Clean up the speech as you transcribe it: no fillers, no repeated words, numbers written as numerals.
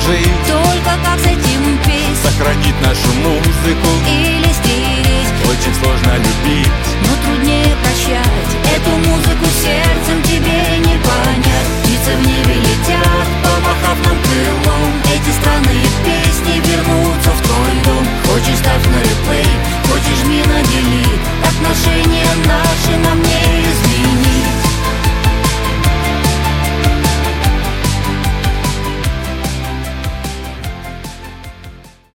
жить, только как с этим петь, сохранить нашу музыку. или стереть. Очень сложно любить, Но